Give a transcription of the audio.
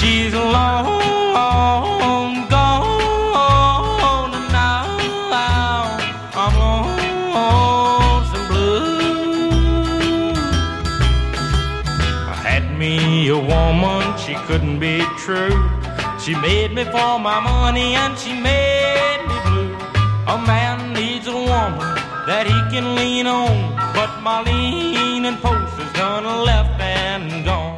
She's long gone, and now I'm lonesome blue. I had me a woman, she couldn't be true. She made me for my money and she made me blue. A man needs a woman that he can lean on, but my leaning post is done left and gone.